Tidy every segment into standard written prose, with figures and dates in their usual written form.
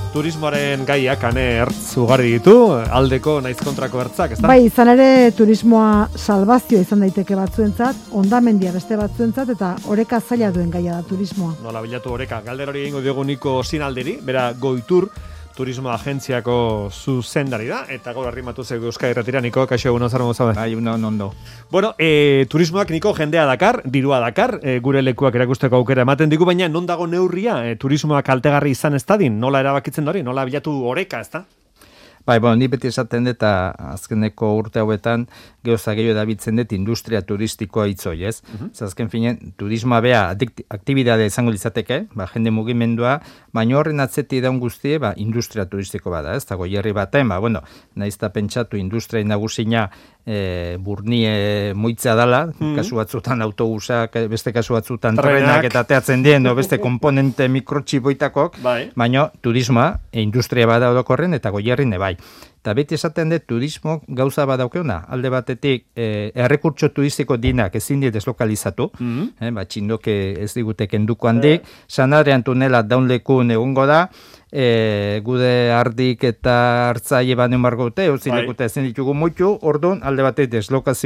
Turismoaren gaiak ane ertz ugari ditu, aldeko naiz kontrako ertzak, ezta? Bai, izan ere turismoa salbazioa izan daiteke batzuentzat, hondamendia beste batzuentzat eta oreka zaila duen gaia da turismoa. Nola bilatu oreka, galder hori egingo diogu Niko Sinalderi, bera Goitur turismo agentziako zuzendari da, eta gaur arrimatu zego Euskadi Irratira, Niko, kaixo egun ozaren gozaude. Bai, ondo. Bueno, turismoak, Niko, jendea dakar, dirua dakar, gure lekuak erakusteko aukera ematen digu, baina non dago neurria, turismoak kaltegarri izan ez dadin, nola erabakitzen hori, nola bilatu oreka, ez da? Bai, ni beti esaten dut, azkeneko urte hauetan, gehoza gehiago dabitzen dut industria turistikoa itzoi, ez? Azken finen, turismoa bea aktibidade izango litzateke, jende mugimendua, baina horren atzeti daun guztie, industria turistiko bada, ez? Eta goierri baten, naizta pentsatu industria nagusina burnie moitza dala, kasu batzutan autobusak, beste kasu batzutan trenak eta teatzen dien, beste komponente mikrotxiboitakok, baina turismoa, industria bada orokorren eta goierri bai. Eta beti esaten dut turismo gauza badaukeuna, alde batetik errekurtso turistiko dinak ezin die deslokalizatu, txindoke ez digute kenduko handik, Sanarean tunela daunlekun egongo da, gude ardik eta hartzaile banen bargote, eutzilekute ezin ditugu muitu, orduan alde batetik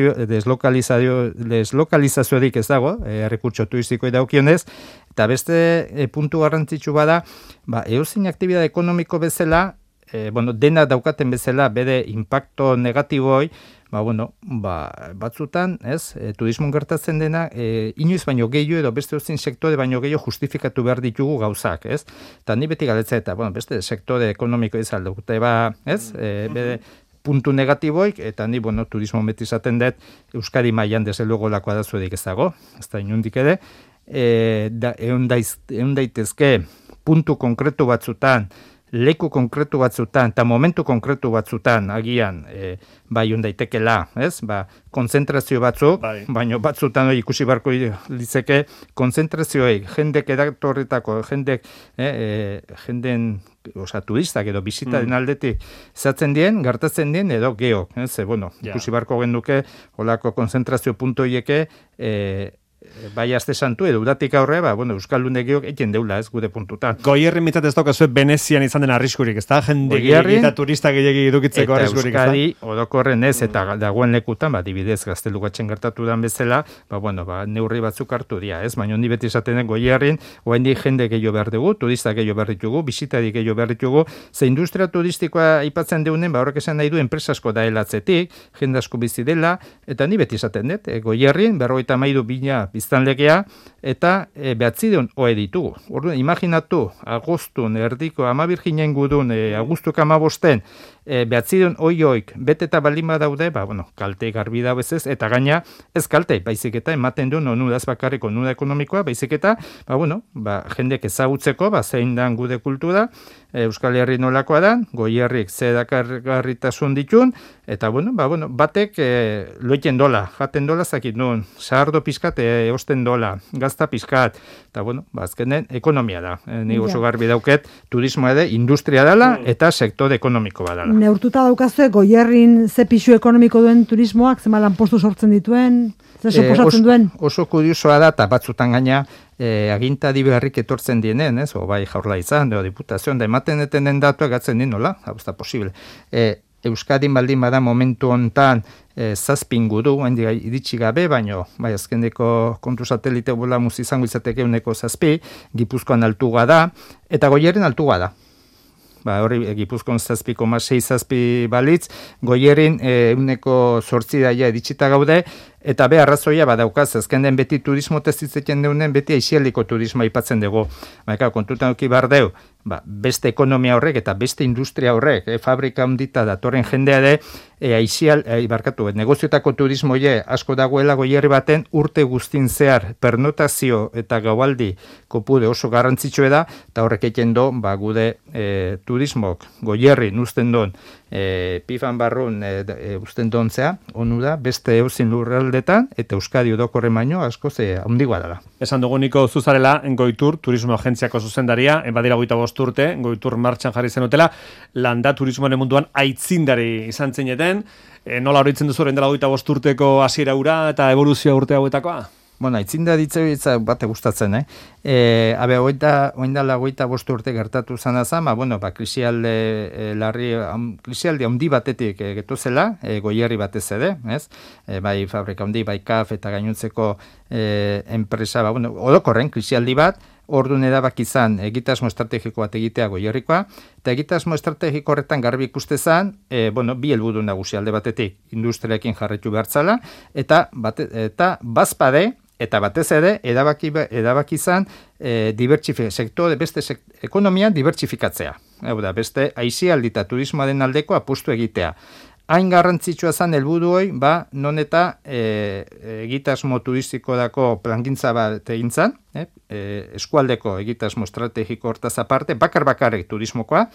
deslokalizaziorik ez dago, errekurtso turistiko daukionez, eta beste puntu garrantzitsu bada, euzin aktibidade ekonomiko bezala, dena daukaten bezala bere impacto negatiboi, batzutan, turismon gertatzen dena, inoiz baino gehiago edo beste ozin sektore baino gehiago justifikatu behar ditugu gauzak, ez? Eta ni beti galetza eta, beste sektore ekonomiko izan dute, bere puntu negatiboik, eta ni, turismo beti izaten dut, Euskadi mailan desde luego lakoa da zuedik ez dago, ez da inundik ere, egon daitezke puntu konkretu batzutan, leku konkretu batzutan, eta momentu konkretu batzutan, agian, ondaitekela, ez? Konzentrazio batzuk, baina batzutan ikusi barko litzeke, konzentrazioei, jendek edatorretako, jenden, turistak edo bizitaren aldetik zatzen dien, gertatzen dien, edo geok, ikusi barko genduke, holako konzentrazio puntoieke, bai aste santu edo udatik aurrera, Euskaldun egiok egin deula ez gure puntutan. Goierri mitzat ez daukazue Venezian izan den arriskurik, ez da? Jende gehiagi eta turista gehiagi edukitzeko arriskurik, ez da? Eta Euskadi orokorren ez, eta dagoen lekutan, dibidez gaztelugatzen gertatu dan bezala, neurri batzuk hartu dira, ez? Baina ni beti esaten den Goierrin, oaindik jende gehiago behar dugu, turista gehiago behar ditugu, bisitari gehiago behar ditugu, ze industria turistikoa aipatzen deunen, horrek esan nahi du enpresasko da helatzetik, jende asko bizi dela, eta ni beti esaten dut, Goierrin, 53.000 biztanlegea, eta 900 ohe ditugu. Orduan, imaginatu, agostun, erdiko, 12 gudun, agustuk 15, 900 oioik, bete eta baldin badaude, kalte garbi dago ez, eta gaina ez kalte, baizik eta ematen duen onudaz bakarrik onuda ekonomikoa, baizik eta, jendek ezagutzeko, zein dan gude kultura, Euskal Herri nolakoa da, Goierrik zedakargarritasun ditun, eta batek loiten dola, jaten dola zakit nun, sahardo pizkat osten dola, gazta pizkat, eta azkenen ekonomia da. Ni oso garbi dauket, turismoa ere industria dela eta sektore ekonomiko badala. Neurtuta daukazue Goierrin ze pisu ekonomiko duen turismoak, zema lanpostu sortzen dituen, ze suposatzen duen? Oso kuriosoa da, eta batzutan gaina, agintari beharrik etortzen dienen, ez? Bai Jaurlaritzan, diputazioan, da ematen etenen datuak gatzen din, nola? Hau, ez da posible. Euskadin baldin bada momentu hontan 7 inguru, iritsi gabe, baino, azkeneko kontu satelite bola muzi izango izateke 7, Gipuzkoan altuga da, eta Goierrin altuga da. Hori Gipuzkoan 7,6 balitz, Goierrin 8 daia iritsita gaude, eta arrazoia badaukaz, azken den beti turismo testitzen deunen, beti aixialiko turismo aipatzen dugu. Kontutan duki behar deu, beste ekonomia horrek eta beste industria horrek, fabrika ondita datorren jendea de, negozioetako turismoie asko dagoela Goierri baten urte guztin zehar pernotazio eta gaualdi kopure oso garrantzitsue da, eta horrek egiten do, gude turismok Goierrin usten don, pifan barrun usten dontzea, onu da, beste euzin lurraldetan, eta Euskadi odokorre baino asko handigoa dela. Esan dugu Niko zuzarela, Goitur, turismo agentziako zuzendaria, badira 25 urte, Goitur martxan jarri zenutela, landa turismoaren munduan aitzindari izan zineten, nola horitzen duzu orain dela 25 urteko hasiera ura eta evoluzioa urte hauetakoa? Bueno, aitzin ditza bate gustatzen, oindala 25 urte gertatu zana zan, krisialde krisialde handi batetik getuzela, Goierri batez ere, ez? Bai fabrika handi, bai KAF eta gainontzeko enpresa, orokorren krisialdi bat, orduan erabaki izan egitasmo estrategiko bat egitea Goierrikoa, eta egitasmo estrategiko horretan garbi ikuste zen, bi helburu nagusi alde batetik industriarekin jarraitu behartzala, eta bazpade, eta batez ere, erabaki izan ekonomia dibertsifikatzea. Beste aisialdi eta turismoaren aldeko apustu egitea. Hain garrantzitsua zen helburuoi, non eta egitasmo turistikodako plangintza bat egin zen, eskualdeko egitasmo estrategiko hortaz aparte, bakarrik turismokoa,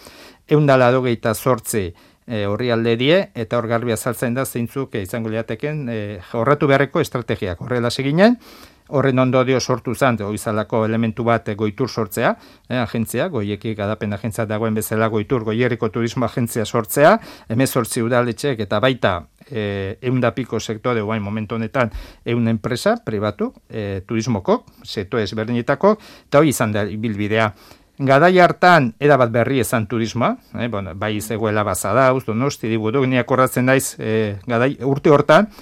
128 horri alde die, eta hor garbi azaltzen da zeintzuk izango lirateken jorratu beharreko estrategiak. Horrela seginen, horren ondorio sortu zen, izalako elementu bat goitur sortzea, agentzia, Goiekik gadapen agentzia dagoen bezala goitur, Goierriko turismo agentzia sortzea, 18 udaletxek eta baita 100 piko sektore guain momentu honetan 100 enpresa pribatu, turismoko, sektore ezberdinetako, eta hori izan da ibilbidea. Garai hartan erabat berri ezan turismoa, bai zegoela Bazadauz, Donosti, Diburu, ni akordatzen naiz urte hortan,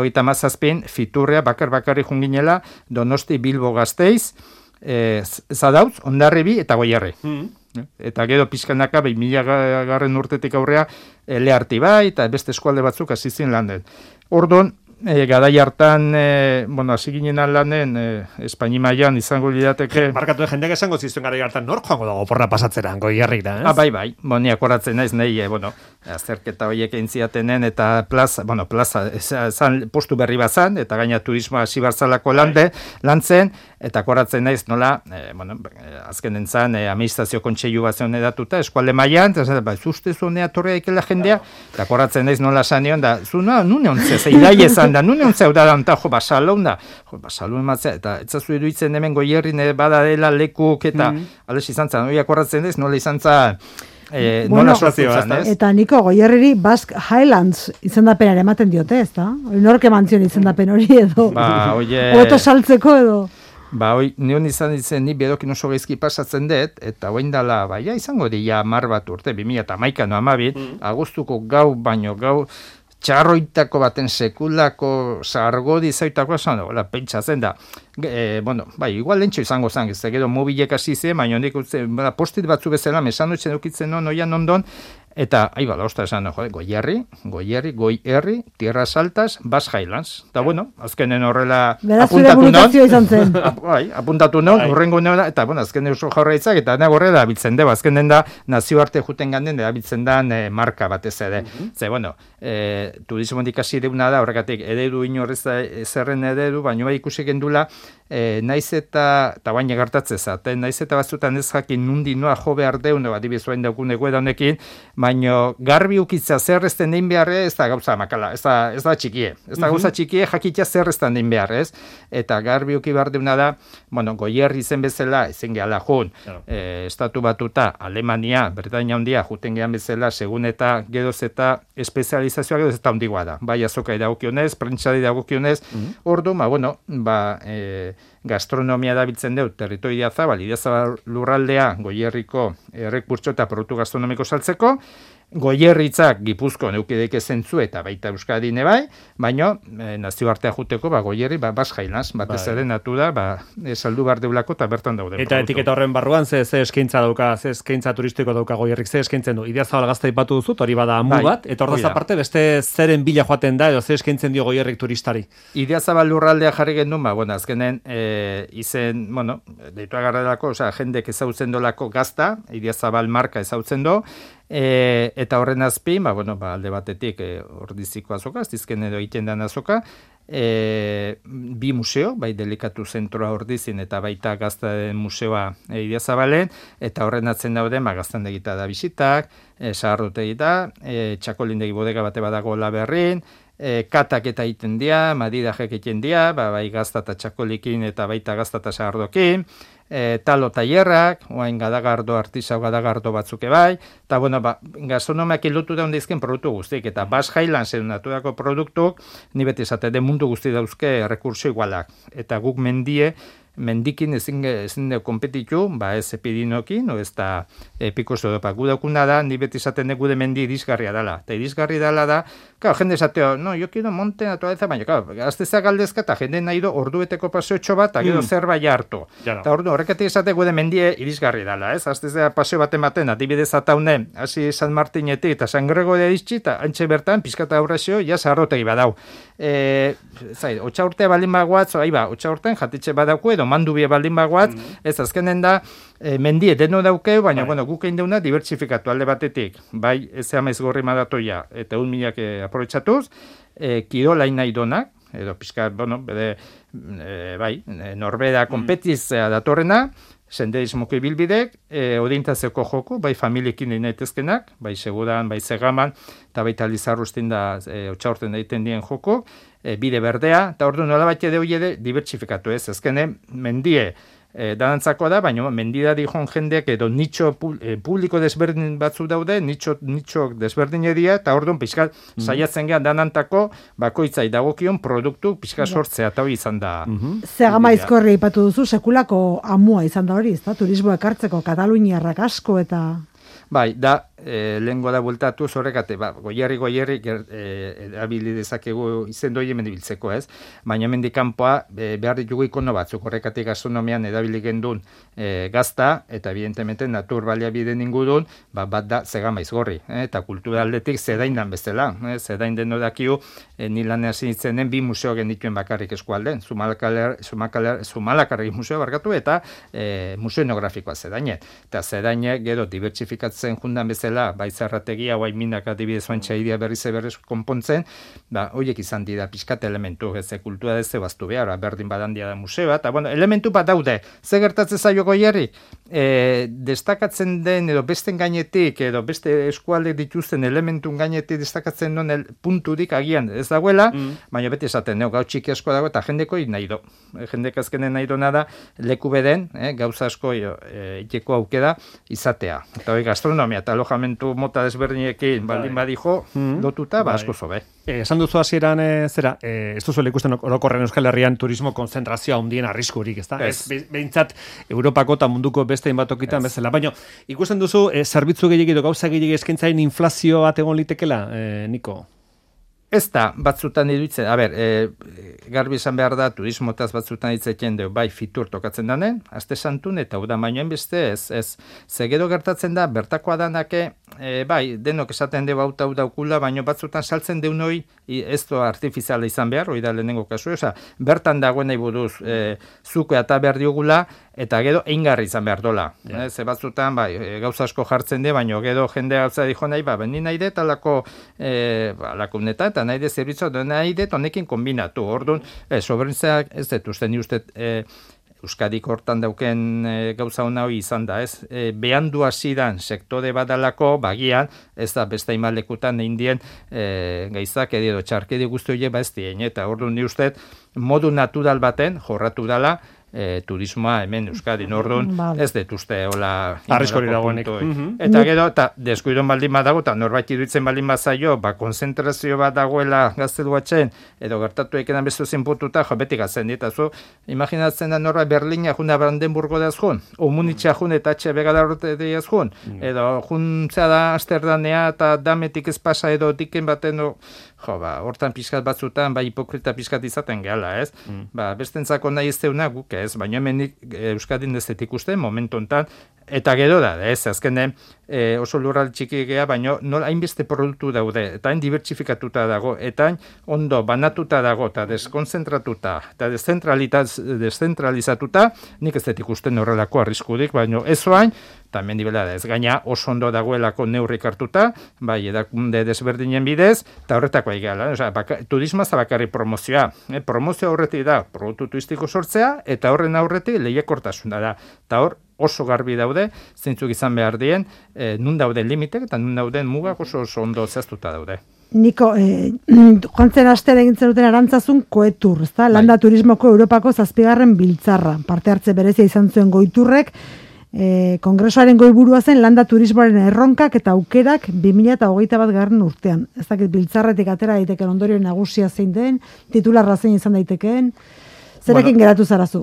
97 fiturrea bakarrik junginela Donosti, Bilbo, Gasteiz, Zadauz, Hondarribi eta Goierri. Eta gero pixkanaka 2000 urtetik aurrea Leharti bai, eta beste eskualde batzuk hasi ziren lanen. Orduan, garai hartan, hasi ginen lanen, Espaini mailan izango lirateke... Markatu jendeak esango zizuen garai hartan, nor joango dago porra pasatzera, Goierrira, ez? Bai, ni akoratzen naiz, nahi, azterketa horiek entziatenen, eta plaza, postu berri bazan, eta gaina turismoa hasi barzalako lantzen, eta akoratzen naiz nola, azkenen zan, administrazio kontseilu bat zeon edatuta, eskualde mailan, eta zuztezu honea torrea ikela jendea, eta akoratzen naiz nola sanion, da, zuna, nune ontzez, idai ezan, da, nune ontzeu da dantajo, basalon ematzea, eta etzazu iruditzen hemen Goierrin bada dela lekuk, eta ales izan zan, hori akoratzen ez, nola izan zan, nola sortu zan, ez? Eta Niko, Goierriri Basque Highlands izendapenare ematen diote, ez da? Nork emantzion izendapen hori edo? Oto saltzeko edo? Nion izan ditzen, ni bedokin oso gaizki pasatzen dut, eta hoin dala, izango dira 10 bat urte, 2011 amabit, agustuko gau baino gau, txarroitako baten sekulako sargodi zaitako esan, pentsatzen da. Igual lentxo izango zen, ez gero mobilek hasi zen, baina hondik postit batzu bezala, mesanoitzen dukitzen noian ondon, eta, osta esan, Goierri, Tierras Altas, Basque Highlands. Eta, azkenen horrela apuntatu non, horrengo neola, eta, azkenen oso jaurraitzak, eta horrela abiltzen dugu, azkenen da, nazioarte juten ganden, abiltzen da marka batez ere. Turismondik hasi deuna da, horregatik, eredu inorrez zerren eredu, baina ikusi gendula, naiz eta baina gertatzeza, naiz eta batzutan ez jakin nundi noa jo behar deun, adibizuain daukun egoera honekin, baina garbi ukitza zerrezten dein beharre, ez da gauza makala, ez da txikie. Ez da gauza txikie jakitea zerrezten dein behar, ez? Eta garbi uki behar deuna da, Goierri zen bezala, ezen gehala jun, estatu batuta, Alemania, Bretaña handia, juten gehan bezala, segun eta geroz eta espezializazioa geroz eta handigoa da. Bai azoka idagokionez, prentsari idagokionez, ordu, gastronomia dabiltzen dut, territoria zabal, Idiazabal lurraldea, Goierriko errekurtso eta produktu gastronomiko saltzeko, Goierritzak Gipuzkoan eukideik zentzu eta baita Euskadine bai, baina nazioartea juteko Goierri Basque Highlands, batez ere natura, saldu bar deulako eta bertan daude. Eta etiketa horren barruan ze eskaintza dauka, ze eskaintza turistiko dauka Goierrik, ze eskaintzen du. Idiazabal Gazta aipatu duzut, hori bada amu bat, eta hor da aparte beste zeren bila joaten da edo ze eskaintzen dio Goierrik turistari. Idiazabal lurraldea jarri genuen, azkenen izen, deitu agarrelako, jendek ezautzen dolako Gazta, Idiazabal marka ezautzen do, eta horren azpi, alde batetik ordiziko azoka, ez dizken edo egiten den azoka, bi museo, bai delikatu zentroa ordizin eta baita Gaztaren museoa Idiazabalen, eta horren atzen daude, Gaztan egita da bisitak, saharrote egita, txakolindegi bodega bate badago Laberrin, katak eta egiten dia, madidajek egiten dia, bai Gazta eta txakolikin eta baita Gazta eta sahardokin, talo tailerrak, oain gadagardo, artisau gadagardo batzuk bai, eta bueno, gastronomiak ilutu daun dizken produktu guztik, eta Basque Highlands naturako produktuk, ni beti esate de mundu guzti dauzke rekurso igualak, eta guk mendikin ezin konpetitu, ez epidinokin, o ez da Picos Europa. Gu daukuna da, ni beti esaten dugu de mendi irisgarria dela. Eta irisgarria dela da, jende esateo, no, yo quiero monte naturaleza, baina, gaztezak galdezka, eta jende nahi do ordueteko paseotxo bat, eta gero zerbait hartu. Eta horreketik esate gu de mendi irisgarria dela, ez? Gaztezak paseo baten, adibidez ataune, hasi San Martinetik eta San Gregorio iritsi, eta antxe bertan, pizkata aurrazio, ja zarrotegi badau. Otxa urtea baldin bagoatz, otxa urtean jatitxe badauko, edo mandubie baldin bagoat, ez azkenen da, mendie deno daukeu, baina, bueno, guk egin deuna dibertsifikatu alde batetik, bai, ez amaiz gorri madatoia, eta 1.000 aprobetsatuz, kirolain nahi donak, edo pixka, bueno, bede, norbera kompetizia datorrena, senderismoko ibilbidek, odintatzeko joku, bai familiekin daitezkenak, bai seguran, bai segaman, eta baita Lizarrustin da otxaurten daiten dien joku, bide berdea, eta ordu nola bat edo dibertsifikatu ez, ezkene mendie danantzako da, baina mendida dijon jendeak edo nitxo publiko desberdin batzu daude, nitxo desberdin edia, eta orduan pixka saiatzen gehan danantako bakoitzai dagokion produktu pixka sortzea, eta hori izan da. Zegama izkorri ipatu duzu, sekulako amua izan da hori, ezta? Turismo ekartzeko Kataluniarrak asko eta... Bai, da, lehengo da bueltatu zorrekate, goierri erabili dezakegu izendoi hemen ibiltzeko, ez? Baina hemendik kanpoa behar ditugu ikono batzuk, horrekatik gastronomian erabili gendun gazta, eta evidentemente natur baliabideen ingurun, bat da Zegama Izgorri, eta kultura aldetik zedaindan bezala, zedain deno dakiu, nilan hasi nintzenen bi museo genituen bakarrik eskualden, Zumalakarregi museo barkatu, eta museo etnografikoa zedainet, eta zedainek gero dibertsifikatzen jundan bezala, bai zarrategia, bai minak adibidez oantxaidia berriz konpontzen, horiek izan dira pixkat elementu, ez kultura deze baztu behar, berdin badandia da museoa, eta bueno, elementu bat daude, ze gertatzen zaio goierri, destakatzen den, edo besten gainetik, edo beste eskualde dituzten elementun gainetik destakatzen den punturik agian ez dagoela, baina beti esaten, gau txiki asko dago, eta jendeko nahi do. Jendek azkenen nahi dona da, leku beden, gauza asko iteko aukera izatea. Eta hori gastronomia eta alojamentu mota desberdinekin baldin badijo, lotuta, asko zobe. Esan duzu hasieran zera, ez duzu ikusten orokorren Euskal Herrian turismo konzentrazioa hundien arriskurik, ezta? Ez behintzat Europako eta munduko beste inbatokitan bezala. Baina ikusten duzu zerbitzu gehiagik edo gauza gehiagik eskaintzain inflazio bat egon litekela, Niko? Ez da, batzutan iruditzen, garbi esan behar da, turismotaz batzutan itzeken dugu, bai fitur tokatzen danen, aste santun, eta uda bainoen beste ez. Zegero gertatzen da, bertakoa danake, bai, denok esaten dugu hau daukula, baino batzutan saltzen deun hori, ez doa artifiziala izan behar, hori da lehenengo kasu, bertan dagoen nahi buruz, zuko eta behar diogula, eta gero eingarri izan behar dola. Ze batzutan, bai, gauza asko jartzen de, baino gero jende gauza dijo nahi, benin nahi det, alako neta, eta nahi de zerbitzu, nahi det, honekin kombinatu. Orduan, soberentzeak ez dut uste, ni uste Euskadik hortan dauken gauza hona hori izan da, ez? Behandu hasidan sektore badalako, bagian, ez da beste imalekutan indien gaizak edo txarkedi guzti horiek ez dien, eta orduan ni uste modu natural baten jorratu dala, turismoa hemen Euskadin, orduan ez dut uste hola arriskori dagoenik. Eta gero, eta deskuidon baldin badago, eta norbait iruditzen baldin bazaio, konzentrazio bat dagoela gazteluatzen, edo gertatu ekenan bestu zinpututa, beti gatzen dit, imaginatzen da norbait Berlina juna Brandenburgo da azkun, o Munitxa jun eta atxe begada horte da azkun, edo juntzea da Amsterdamea eta dametik ez pasa edo diken baten, hortan pixkat batzutan, hipokrita pixkat izaten gehala, ez? Bestentzako nahi ez deuna guk ez, baina hemenik Euskadin ez dut ikusten momentu hontan, eta gero da, ez, azkenen oso lurral txiki gea, baina nola hainbeste produktu daude, eta hain dibertsifikatuta dago, eta hain ondo banatuta dago, eta deskonzentratuta, eta deszentralizatuta, nik ez dut ikusten horrelako arriskudik, baina ez oain, eta hemen dibela da, ez gaina oso ondo dagoelako neurrik hartuta, bai, edakunde desberdinen bidez, eta horretako aigeala, turismoa zabakarri promozioa, promozioa horretik da, produktu turistiko sortzea, eta horren aurretik lehiakortasuna da, eta hor, oso garbi daude, zeintzuk izan behar dien, nun dauden limitek eta nun dauden mugak oso ondo zehaztuta daude. Niko, joan zen astean egin zenuten Arantzazun Koetur, ezta? Landa Turismoko Europako 7. biltzarra. Parte hartze berezia izan zuen Goiturrek, kongresoaren goiburua zen landa turismoaren erronkak eta aukerak 2021 urtean. Ez dakit biltzarretik atera daiteken ondorio nagusia zein den, titularra zein izan daitekeen, zerekin geratu zarazu?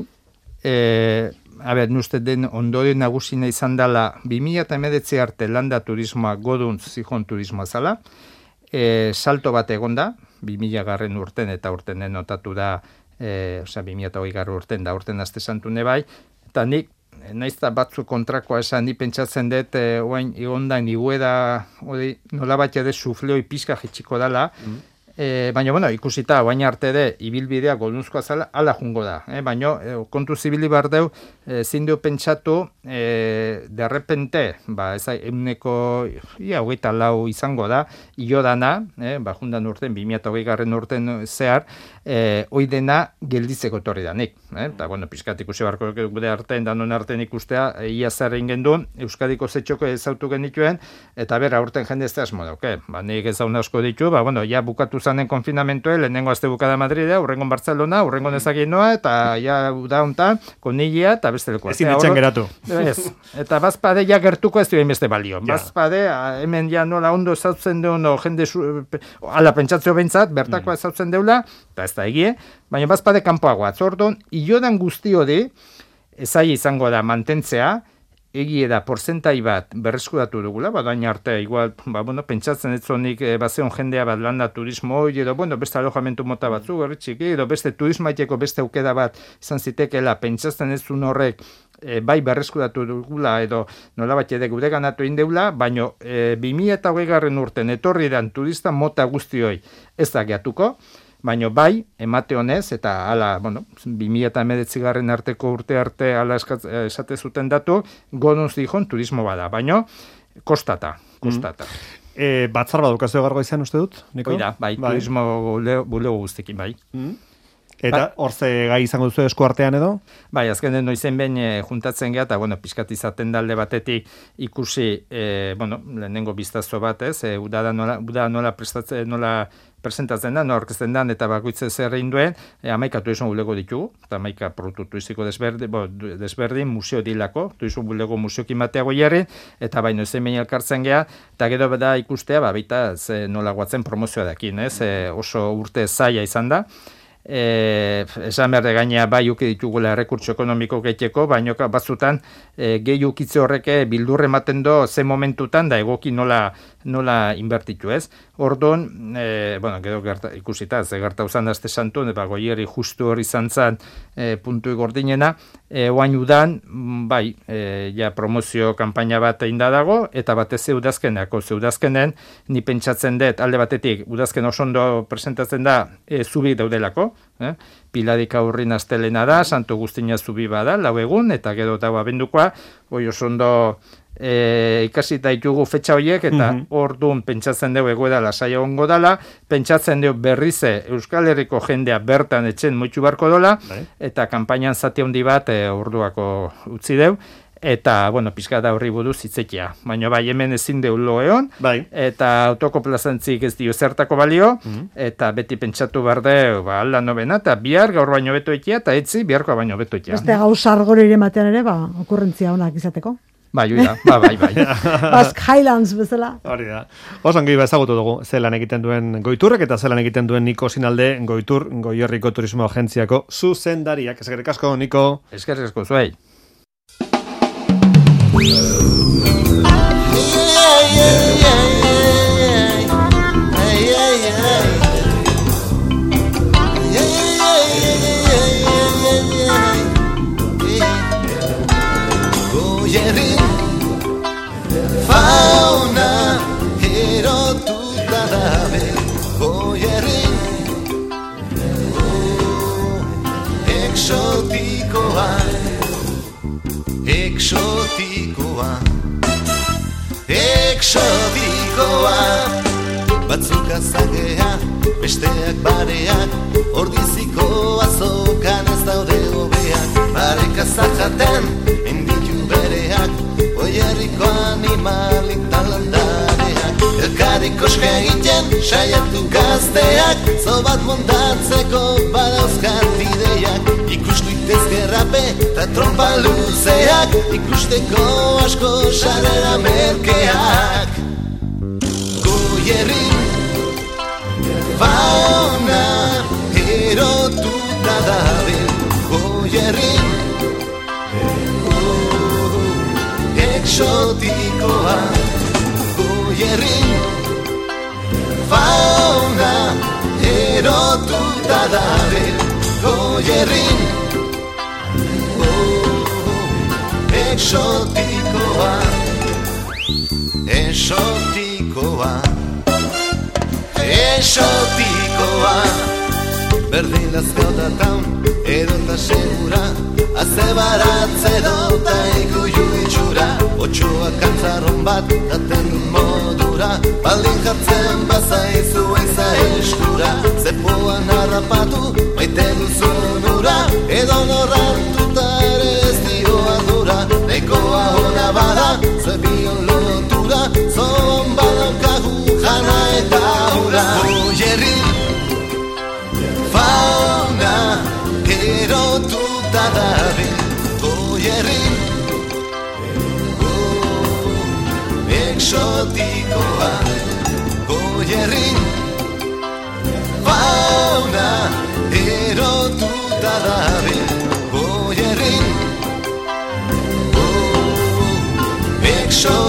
Nuste den ondorio nagusina izan dela 2019 arte landa turismoa goduntz zikon turismoa zala, salto bat egonda, 2000 urten eta urten denotatu da, 2020 urten da urten aste santune bai, eta nik naizta batzu kontrakoa esan, ni pentsatzen dut, oain igondan igueda, nola bat ere sufleoi pizka jitxiko dela, baina, ikusita, oain arte de, ibilbidea godunzkoa zala, ala jungo da. Baina, kontu zibili behar deu, zindeu pentsatu, derrepente, euneko, 24 izango da, io dana, jundan urten, 2020 urten zehar, hoi dena gelditzeko torri danik. Eta, pizkat ikusi barko gude artean, danon artean ikustea, ia zer egin gendun, Euskadiko zetxoko ezautu genituen, eta bera, urten jende ez da esmo dauke. Nik ez daun asko ditu, ja bukatu zanen konfinamentoe, lehenengo azte bukada Madridea, urrengon Barcelona, urrengon ezagin noa, eta ja da hontan, konillia, eta beste lekoa. Ezin etxan geratu. Ez, eta bazpade ja gertuko ez duen beste balio. Bazpade, hemen ja nola ondo ezautzen deun, jende ala pentsatzeo behintzat, bertakoa ezautzen deula, eta ez da egie, baina bazpade kanpoagoa. Zordon, iodan guzti hori, ezai izango da mantentzea, egie da porzentai bat berreskuratu dugula, badain arte, igual, pentsatzen ez zonik bazeon jendea bat landa turismo hori, edo, beste alojamentu mota batzu, berritxiki, edo beste turismaiteko beste aukeda bat izan zitekela, pentsatzen ez zun horrek, bai berreskuratu dugula, edo nolabat ere gure ganatu indeula, baina 2020 urten etorri dan turista mota guztioi ez da geatuko, baina bai, emate honez, eta ala, 2019 arteko urte arte ala esate zuten datu, godunz dihon turismo bada, baina kostata. Batzar badukazio gargo izan uste dut, Niko? Oida, bai, turismo bulego guztekin, bai. Eta horze gai izango duzu esku artean edo? Bai, azkenen noizen behin juntatzen geha, eta pixkat izaten dalde batetik ikusi, lehenengo biztazo bat, uda nola presentatzen da, nola orkesten da, eta bakoitze zer egin duen, 11 turismo bulego ditugu, eta 11 produktu turiziko desberdin, museo dilako, turismo bulego museokin bateago jarri, eta baino ezen behin elkartzen geha, eta gero da ikustea, baita nola guatzen promozioa dakin, oso urte zaila izan da, esan behar gainea bai uke ditugula errekurtso ekonomiko gehieko, baina batzutan gehi ukitze horreke bildurre ematen do ze momentutan da egoki nola inbertitu ez. Ordon, gero ikusita, ze gerta uzan azte santun, goieri justu hori izan zan puntu gordinena, oain udan, bai, promozio kanpaina bat egin da dago, eta batez udazkenen, ni pentsatzen dut, alde batetik, udazken oso ondo presentatzen da, zubik daudelako, Piladik aurrin astelena da, Santo Agustina zubi bada, 4 egun, eta gero eta abendukoa, oso ondo ikasita ditugu fetxa horiek, eta orduan pentsatzen dugu egoera lasaia ongo dala, pentsatzen dugu berrize Euskal Herriko jendea bertan etxen moitxu barko dola, eta kanpainan zati handi bat orduako utzi dugu, eta, pixka da horri buruz hitzekia. Baina bai, hemen ezin deu lo egon, eta autoko plazantzik ez dio zertako balio, eta beti pentsatu behar deu, alda nobena, eta bihar gaur baino beto ekia, eta etzi biharkoa baino beto ekia. Beste gauza argore ere matean ere, okurrentzia honak izateko. Bai, bai. Basque Highlands bezala. Hori da. Osan gehi ezagutu dugu, zelan egiten duen Goiturrek, eta zelan egiten duen Niko Sinalde, Goitur, Goierriko Turismo Agentziako zuzendariak. Eskerrik asko, Niko. Eskerrik asko, zuei. Fauna erotuta dabe Goierrin Exotikoa Batzuk azagea, besteak bareak Ordiziko azokan ez daude hobeak Barek azajaten, enditu bereak Goierriko animalik talandareak Elkarrik koska egiten, saiatu gazteak, zobat montatzeko badauzkat ideiak, ikustu itezke rape eta trompa luzeak, ikusteko asko sarrera merkeak. Goierrin fauna erotuta dabil, Goierrin exotikoa, Goierrin fauna erotuta dabil, Goierrin exotikoa, exotikoa, exotikoa. Berdin lazkotatan edota segura, azte baratze dota ikuju itxura, otxoa kantzarron bat daten dut modura, baldin jartzen bazaizu eiza eskura, zepoan harrapatu maite duzun ura, edo norrantuta ere ez dio ardura, nekoa hona bada, zebion lotura, zon badaukagu jana eta ura. Goierrin fauna erotuta dabil, Goierrin exotikoa, Goierrin fauna erotuta dabil, Goierrin exotikoa.